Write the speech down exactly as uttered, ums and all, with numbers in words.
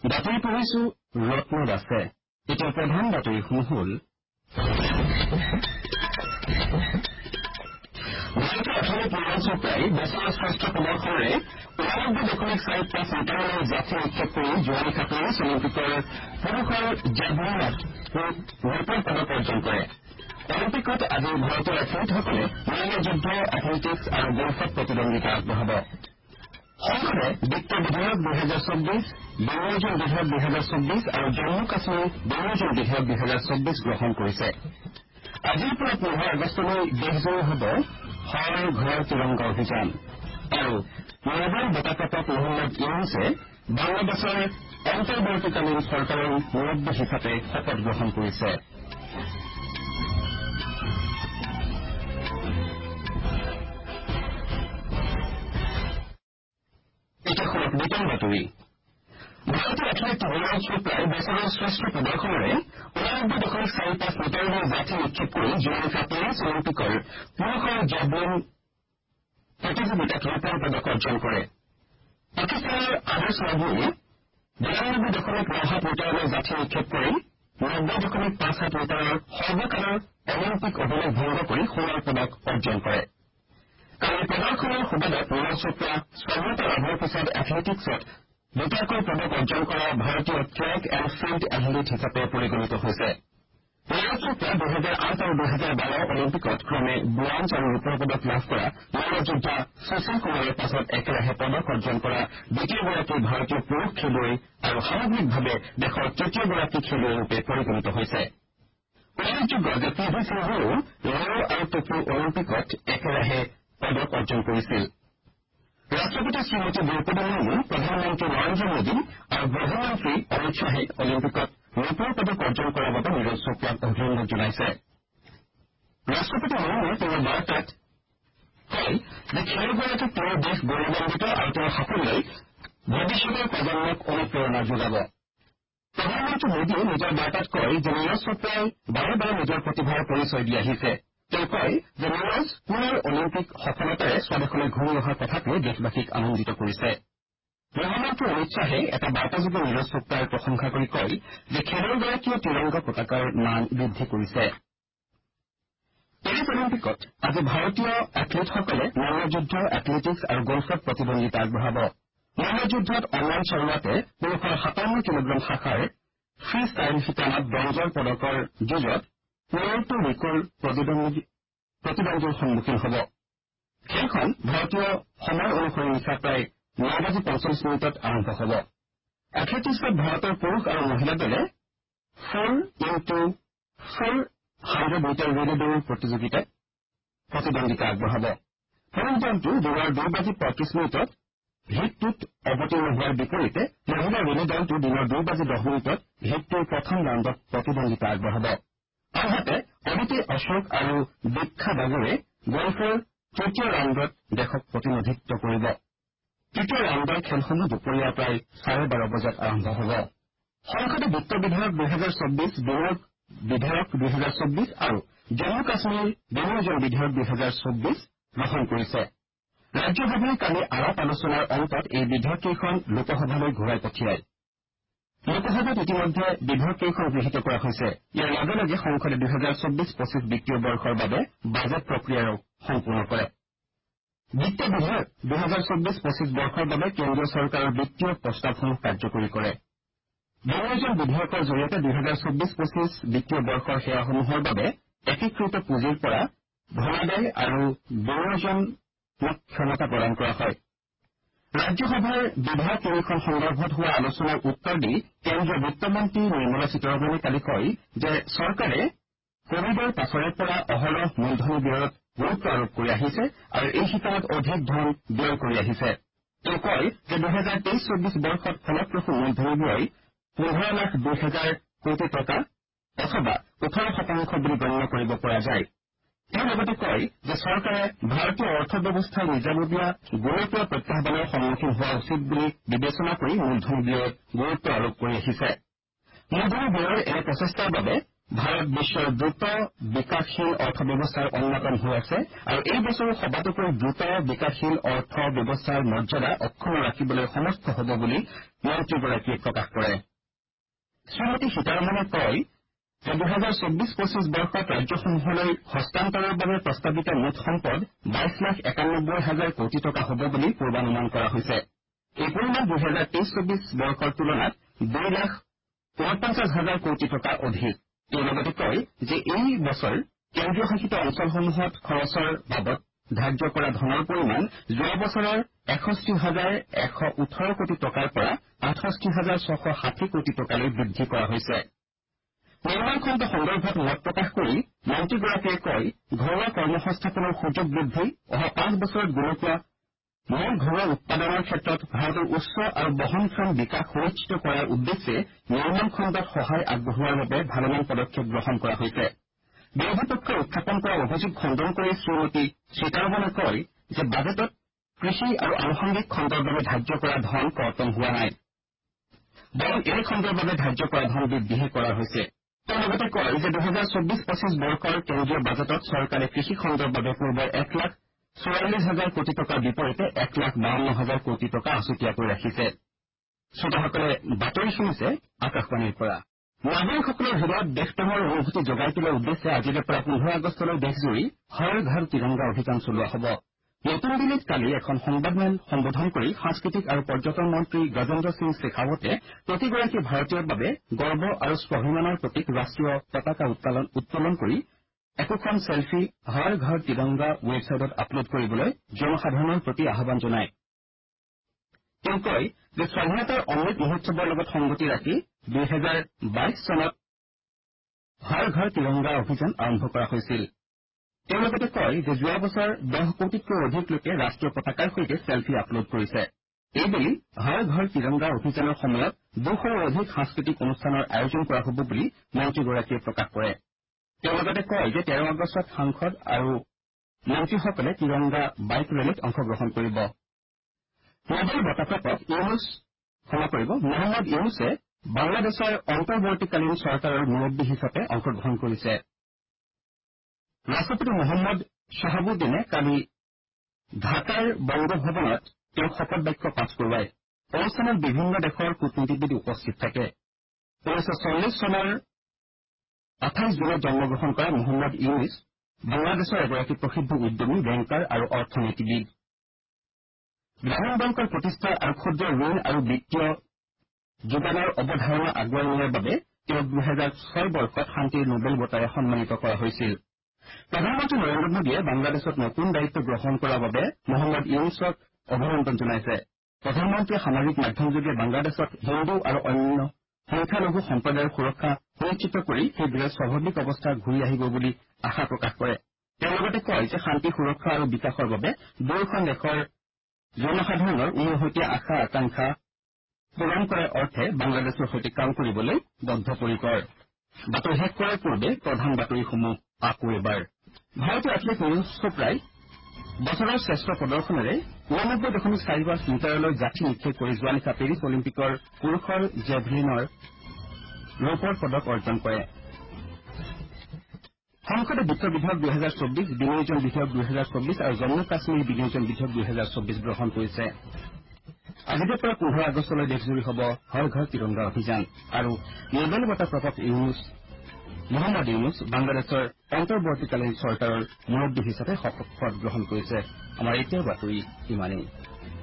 বাতৰি পঢ়িছো ৰত্ন দাসে। এতিয়া প্ৰধান বাতৰিসমূহ হ'ল ভাৰতীয় অৰ্থনীতি পূৰ্ণ চোপ্ৰাই বছৰৰ শ্ৰেষ্ঠ প্ৰদৰ্শনেৰে ঊনানব্বৈ দশমিক চাৰি পাঁচ মিটাৰলৈ জাথি নিক্ষেপ কৰি যোৱা নিশা পেৰিছ অলিম্পিকৰ পুৰুষৰ জেভলিনত ৰূপৰ পদক অৰ্জন কৰে। অলিম্পিকত আজি ভাৰতীয় এথলীটসকলে মল্ল যুদ্ধ, এথলেটিক্স আৰু গল্ফত প্ৰতিদ্বন্দ্বিতা আগবঢ়াব। সংসদে বিত্ত বিধেয়ক দুহেজাৰ চৌব্বিছ, বিনিয়োজন বিধেয়ক দুহেজাৰ চৌব্বিছ আৰু জম্মু কাশ্মীৰ বিনিয়োজন বিধেয়ক দুহেজাৰ চৌব্বিছ গ্ৰহণ কৰিছে। আজিৰ পৰা পোন্ধৰ আগষ্টলৈ দেশজোৰা হ'ব হৰ ঘৰ তিৰংগা অভিযান। আৰু নবেল বঁটা প্ৰাপক মহম্মদ ইউনুছে বাংলাদেশৰ অন্তৰ্বৰ্তীকালীন চৰকাৰৰ মুৰব্বী হিচাপে শপত গ্ৰহণ কৰিছে। এতিয়া শুনক বিতং বাতৰি। ভাৰতীয় এথলীট নীৰজ চোপ্ৰাই বছৰৰ শ্ৰেষ্ঠ প্ৰদৰ্শনেৰে ঊনানব্বৈ দশমিক চাৰি পাঁচ মিটাৰলৈ জাথি নিক্ষেপ কৰি যোৱা নিশা পেৰিছ অলিম্পিকৰ পুৰুষৰ জেভলিন প্ৰতিযোগিতাত ৰূপৰ পদক অৰ্জন কৰে। পাকিস্তানৰ আদৰ্শ ৰাঘুৱে বিৰানব্বৈ দশমিক ন সাত মিটাৰলৈ জাথি নিক্ষেপ কৰি নব্বৈ দশমিক পাঁচ সাত মিটাৰৰ সৰ্বকালৰ অলিম্পিক অভিলেখ ভংগ কৰি সোণৰ পদক অৰ্জন কৰে। কালিৰ প্ৰদৰ্শনৰ সুবাদত নীৰজ চোপ্ৰা স্বৰ্ণতা লাভৰ পিছত এথলেটিক্সত দুটাকৈ পদক অৰ্জন কৰা ভাৰতীয় ট্ৰেক এণ্ড ফিল্ড এথলীট হিচাপে পৰিগণিত হৈছে। নীৰজ চোপ্ৰা দুহেজাৰ আঠ আৰু দুহেজাৰ বাৰ অলিম্পিকত ক্ৰমে ব্ৰঞ্জ আৰু ৰূপৰ পদক লাভ কৰা মল্লযোদ্ধা সুশীল কুমাৰৰ পাছত একেৰাহে পদক অৰ্জন কৰা দ্বিতীয়গৰাকী ভাৰতীয় পুৰুষ খেলুৱৈ আৰু সামগ্ৰিকভাৱে দেশৰ তৃতীয়গৰাকী খেলুৱৈৰূপে পৰিগণিত হৈছে। উল্লেখযোগ্য যে পি ভি সিন্ধুৱেও ৰিঅ' আৰু টকিঅ' অলিম্পিকত একেৰাহে পদক অৰ্জন কৰিছিল। ৰাষ্ট্ৰপতি শ্ৰীমতী দ্ৰৌপদী মুৰ্মু, প্ৰধানমন্ত্ৰী নৰেন্দ্ৰ মোদী আৰু গৃহমন্ত্ৰী অমিত শ্বাহে অলিম্পিকত ৰূপৰ পদক অৰ্জন কৰাৰ বাবে নীৰজ চোপ্ৰাক অভিনন্দন জনাইছে। ৰাষ্ট্ৰপতি মুৰ্মুৱে তেওঁৰ বাৰ্তাত কয় যে খেলুৱৈগৰাকীক তেওঁৰ দেশ গৌৰৱান্বিত আৰু তেওঁৰ সাফল্যই ভৱিষ্যতৰ প্ৰজন্মক অনুপ্ৰেৰণা যোগাব। প্ৰধানমন্ত্ৰী মোদীয়ে নিজৰ বাৰ্তাত কয় যে নীৰজ চোপ্ৰাই বাৰে বাৰে নিজৰ প্ৰতিভাৰ পৰিচয় দি আহিছে। তেওঁ কয় যে নীৰজ পুনৰ অলিম্পিক সফলতাৰে স্বদেশলৈ ঘূৰি অহাৰ কথাটোৱে দেশবাসীক আনন্দিত কৰিছে। গৃহমন্ত্ৰী অমিত শ্বাহে এটা বাৰ্তাযোগে নীৰজ চোপ্ৰাৰ প্ৰশংসা কৰি কয় যে খেলুৱৈগৰাকীয়ে তিৰংগা পতাকাৰ মান বৃদ্ধি কৰিছে। পেৰিছ অলিম্পিকত আজি ভাৰতীয় এথলীটসকলে মল্লযুদ্ধ, এথলেটিক্স আৰু গল্ফত প্ৰতিদ্বন্দ্বিতা আগবঢ়াব। মল্লযুদ্ধত অমন শৰ্মাতে পুৰুষৰ সাতাৱন্ন কিলোগ্ৰাম শাখাৰ ফ্ৰী ষ্টাইল শিতানত ব্ৰঞ্জৰ পদকৰ যুঁজত পুৱেৰ্টো ৰিকোৰ প্ৰতিদ্বন্দ্বীৰ সন্মুখীন হ'ব। খেলখন ভাৰতীয় সময় অনুসৰি নিশা প্ৰায় ন বাজি পঞ্চল্লিছ মিনিটত আৰম্ভ হ'ব। এথলেটিক্সত ভাৰতৰ পুৰুষ আৰু মহিলা দলে four into four hundred metre relay দৌৰ প্ৰতিযোগিতাত প্ৰতিদ্বন্দ্বিতা আগবঢ়াব। পুৰুষ দলটো দিনৰ দুই বাজি পঁয়ত্ৰিছ মিনিটত হিট টুত অৱতীৰ্ণ হোৱাৰ বিপৰীতে মহিলা ৰিলে দলটো দিনৰ দুই বাজি দহ মিনিটত হিট টুৰ প্ৰথম ৰাউণ্ডত প্ৰতিদ্বন্দ্বিতা আগবঢ়াব। আনহাতে অদিতি অশোক আৰু দীক্ষা বাগুৰে গল্ফৰ তৃতীয় ৰাউণ্ডত দেশক প্ৰতিনিধিত্ব কৰিব। তৃতীয় ৰাউণ্ডৰ খেলসমূহ দুপৰীয়া প্ৰায় চাৰে বাৰ বজাত আৰম্ভ হ'ব। সংসদে বিত্ত বিধেয়ক দুহেজাৰ চৌব্বিছ, বিনিয়োগ বিধেয়ক দুহেজাৰ চৌব্বিছ আৰু জম্মু কাশ্মীৰ বিনিয়োজন বিধেয়ক দুহেজাৰ চৌব্বিছ গ্ৰহণ কৰিছে। ৰাজ্যসভাই কালি আলাপ আলোচনাৰ অন্তত এই বিধেয়ককেইখন লোকসভালৈ ঘূৰাই পঠিয়ায়। লোকসভাত ইতিমধ্যে বিধেয়ককেইখন গৃহীত কৰা হৈছে। ইয়াৰ লগে লগে সংসদে দুহেজাৰ চৌব্বিছ পঁচিছ বিত্তীয় বৰ্ষৰ বাবে বাজেট প্ৰক্ৰিয়াৰো সম্পূৰ্ণ কৰে। বিত্ত বিধেয়ক দুহেজাৰ চৌব্বিছ পঁচিছ বৰ্ষৰ বাবে কেন্দ্ৰীয় চৰকাৰৰ বিত্তীয় প্ৰস্তাৱসমূহ কাৰ্যকৰী কৰে। বিনিয়োজন বিধেয়কৰ জৰিয়তে দুহেজাৰ চৌব্বিছ পঁচিছ বিত্তীয় বৰ্ষৰ সেৱাসমূহৰ বাবে একীকৃত পুঁজিৰ পৰা ধনাদায় আৰু বিনিয়োজনক ক্ষমতা প্ৰদান কৰা হয়। ৰাজ্যসভাৰ বিধেয়ক তিনিখন সন্দৰ্ভত হোৱা আলোচনাৰ উত্তৰ দি কেন্দ্ৰীয় বিত্তমন্ত্ৰী নিৰ্মলা সীতাৰমণে কালি কয় যে চৰকাৰে কোভিডৰ পাছৰে পৰা অহৰহ মূলধনী ব্যয়ত গুৰুত্ব আৰোপ কৰি আহিছে আৰু এই শিতানত অধিক ধন ব্যয় কৰি আহিছে। তেওঁ কয় যে দুহেজাৰ তেইছ চৌব্বিছ বৰ্ষত ফলপ্ৰসূ মূলধনী ব্যয় পোন্ধৰ লাখ দুই হাজাৰ কোটি টকা অথবা ওঠৰ শতাংশ বুলি গণ্য কৰিব পৰা যায়। তেওঁ লগতে কয় যে চৰকাৰে ভাৰতীয় অৰ্থব্যৱস্থাই নিজাববীয়া গোলকীয় প্ৰত্যাহ্বানৰ সন্মুখীন হোৱা উচিত বুলি বিবেচনা কৰি মূলধনী ব্যয়ত গুৰুত্ব আৰোপ কৰি আহিছে। মূলধনী ব্যয়ৰ এনে প্ৰচেষ্টাৰ বাবে ভাৰত বিশ্বৰ দ্ৰুত বিকাশশীল অৰ্থব্যৱস্থাৰ অন্যতম হৈ আছে আৰু এই বছৰ সবাতোকৈ দ্ৰুত বিকাশশীল অৰ্থ ব্যৱস্থাৰ মৰ্যাদা অক্ষুণ্ণ ৰাখিবলৈ সমৰ্থ হ'ব বুলি মন্ত্ৰীগৰাকীয়ে প্ৰকাশ কৰে। শ্ৰীমতী সীতাৰমণে কয় যে দুহেজাৰ চৌবিশ পঁচিছ বৰ্ষত ৰাজ্যসমূহলৈ হস্তান্তৰৰ বাবে প্ৰস্তাৱিত মুঠ সম্পদ বাইশ লাখ একানব্বৈ হাজাৰ কোটি টকা হ'ব বুলি পূৰ্বানুমান কৰা হৈছে। এই পৰিমাণ দুহেজাৰ তেইছ চৌবিশ বৰ্ষৰ তুলনাত দুই লাখ পঞ্চাছ হাজাৰ কোটি টকা অধিক। তেওঁ লগতে কয় যে এই বছৰ কেন্দ্ৰীয় শাসিত অঞ্চলসমূহত খৰচৰ বাবদ ধাৰ্য কৰা ধনৰ পৰিমাণ যোৱা বছৰৰ এষষ্ঠি হাজাৰ এশ ওঠৰ কোটি টকাৰ পৰা আঠষষ্ঠি হাজাৰ ছশ ষাঠি কোটি টকালৈ বৃদ্ধি কৰা হৈছে। নিৰ্মাণ খণ্ড সন্দৰ্ভত মত প্ৰকাশ কৰি মন্ত্ৰীগৰাকীয়ে কয় ঘৰুৱা কৰ্মসংস্থাপনৰ সুযোগ বৃদ্ধি অহা পাঁচ বছৰত গোলকীয় মূল ঘৰুৱা উৎপাদনৰ ক্ষেত্ৰত ভাৰতৰ উচ্চ আৰু বহনক্ষম বিকাশ সুনিশ্চিত কৰাৰ উদ্দেশ্যে নিৰ্মাণ খণ্ডত সহায় আগবঢ়োৱাৰ বাবে ভালেমান পদক্ষেপ গ্ৰহণ কৰা হৈছে। বিৰোধী পক্ষই উত্থাপন কৰা অভিযোগ খণ্ডন কৰি শ্ৰীমতী সীতাৰমণে কয় যে বাজেটত কৃষি আৰু আনুষংগিক খণ্ডৰ বাবে ধাৰ্য কৰা ধন কৰ্তন হোৱা নাই, বৰং এই খণ্ডৰ বাবে ধাৰ্য কৰা ধন বৃদ্ধিহে কৰা হৈছে। তেওঁ লগতে কয় যে দুহেজাৰ চৌবিশ পঁচিছ বৰ্ষৰ কেন্দ্ৰীয় বাজেটত চৰকাৰে কৃষি খণ্ডৰ বাবে পূৰ্বৰ এক লাখ চৌৰাল্লিছ হাজাৰ কোটি টকাৰ বিপৰীতে এক লাখ বাৱন্ন হাজাৰ কোটি টকা আছুতীয়াকৈ ৰাখিছে। শ্ৰোতাসকলে বাতৰি শুনিছে আকাশবাণীৰ পৰা। নাগৰিকসকলৰ হৃদয়ত দেশপ্ৰেমৰ অনুভূতি জগাই তোলাৰ উদ্দেশ্যে আজিৰে পৰা পোন্ধৰ আগষ্টলৈ দেশজুৰি হৰ ঘৰ তিৰংগা অভিযান চলোৱা হ'ব। নতুন দিল্লীত কালি এখন সংবাদমেল সম্বোধন কৰি সাংস্কৃতিক আৰু পৰ্যটন মন্ত্ৰী গজেন্দ্ৰ সিং শেখাৱতে প্ৰতিগৰাকী ভাৰতীয়ৰ বাবে গৰ্ব আৰু স্বাভিমানৰ প্ৰতীক ৰাষ্ট্ৰীয় পতাকা উত্তোলন কৰি একোখন ছেলফি হৰ ঘৰ তিৰংগা ৱেবছাইটত আপলোড কৰিবলৈ জনসাধাৰণৰ প্ৰতি আহান জনায়। তেওঁ কয় যে স্বাধীনতাৰ অমৃত মহোৎসৱৰ লগত সংগতি ৰাখি দুহেজাৰ বাইশ চনত হৰ ঘৰ তিৰংগা অভিযান আৰম্ভ কৰা হৈছিল। তেওঁ লগতে কয় যে যোৱা বছৰ দহ কোটিতকৈ অধিক লোকে ৰাষ্ট্ৰীয় পতাকাৰ সৈতে ছেলফি আপলোড কৰিছে। এইবুলি হৰ ঘৰ তিৰংগা অভিযানৰ সময়ত দুশৰো অধিক সাংস্কৃতিক অনুষ্ঠানৰ আয়োজন কৰা হ'ব বুলি মন্ত্ৰীগৰাকীয়ে প্ৰকাশ কৰে। তেওঁ লগতে কয় যে তেৰ আগষ্টত সাংসদ আৰু মন্ত্ৰীসকলে তিৰংগা বাইক ৰেলীত অংশগ্ৰহণ কৰিব। নোবেল বঁটাপ্ৰাপক ইউনুছ ক্ষমা কৰিব মহম্মদ ইউনুছে বাংলাদেশৰ অন্তৰ্বৰ্তীকালীন চৰকাৰৰ মুৰব্বী হিচাপে অংশগ্ৰহণ কৰিছে। ৰাষ্ট্ৰপতি মহম্মদ শ্বাহাবুদ্দিনে কালি ঢাকাৰ বংগভৱনত তেওঁক শপত বাক্য পাঠ কৰোৱায়। অনুষ্ঠানত বিভিন্ন দেশৰ কূটনীতিবিদ উপস্থিত থাকে। ঊনৈছশ চল্লিছ চনৰ আঠাইছ জুনত জন্মগ্ৰহণ কৰা মহম্মদ ইউনুছ বাংলাদেশৰ এগৰাকী প্ৰসিদ্ধ উদ্যমী বেংকাৰ আৰু অৰ্থনীতিবিদ। গ্ৰামীণ বেংকৰ প্ৰতিষ্ঠা আৰু ক্ষুদ্ৰ ঋণ আৰু বিত্তীয় যোগানৰ অৱধাৰণা আগুৱাই নিয়াৰ বাবে তেওঁক দুহেজাৰ ছয় বৰ্ষত শান্তিৰ নোবেল বঁটাৰে সন্মানিত কৰা হৈছিল। প্ৰধানমন্ত্ৰী নৰেন্দ্ৰ মোদীয়ে বাংলাদেশত নতুন দায়িত্ব গ্ৰহণ কৰাৰ বাবে মহম্মদ ইউনুছক অভিনন্দন জনাইছে। প্ৰধানমন্ত্ৰীয়ে সামাজিক মাধ্যমযোগে বাংলাদেশত হিন্দু আৰু অন্য সংখ্যালঘু সম্প্ৰদায়ৰ সুৰক্ষা সুনিশ্চিত কৰি শীঘ্ৰে স্বাভাৱিক অৱস্থা ঘূৰি আহিব বুলি আশা প্ৰকাশ কৰে। তেওঁ লগতে কয় যে শান্তি সুৰক্ষা আৰু বিকাশৰ বাবে দুয়োখন দেশৰ জনসাধাৰণৰ উমৈহতীয়া আশা আকাংক্ষা পূৰণ কৰাৰ অৰ্থে বাংলাদেশৰ সৈতে কাম কৰিবলৈ বদ্ধপৰিকৰ। বাতৰি শেষ কৰাৰ পূৰ্বে প্ৰধান বাতৰিসমূহ আকৌ এবাৰ। ভাৰতীয় এথলীট নীৰজ চোপ্ৰাই বছৰৰ শ্ৰেষ্ঠ প্ৰদৰ্শনেৰে ঊননব্বৈ দশমিক চাৰি পাঁচ মিটাৰলৈ যাঠি নিক্ষেপ কৰি যোৱা নিশা পেৰিছ অলিম্পিকৰ পুৰুষৰ জেভলিনৰ ৰৌপ্যৰ পদক অৰ্জন কৰে। সংসদে বিত্ত বিধেয়ক দুহেজাৰ চৌবিশ বিনিয়োজন বিধেয়ক দুহেজাৰ চৌবিশ আৰু জম্মু কাশ্মীৰ বিনিয়োজন বিধেয়ক দুহেজাৰ চৌবিশ গ্ৰহণ কৰিছে। আজিৰে পৰা পোন্ধৰ আগষ্টলৈ দেশজুৰি হ'ব হৰ ঘৰ তিৰংগা অভিযান আৰু নোবেল বঁটা প্ৰাপক ইউনুছ মহম্মদ ইউনুছ বাংলাদেশৰ অন্তৰ্বৰ্তীকালীন চৰকাৰৰ মুৰব্বী হিচাপে শপত গ্ৰহণ কৰিছে। আমাৰ এতিয়াৰ বাতৰি ইমানেই।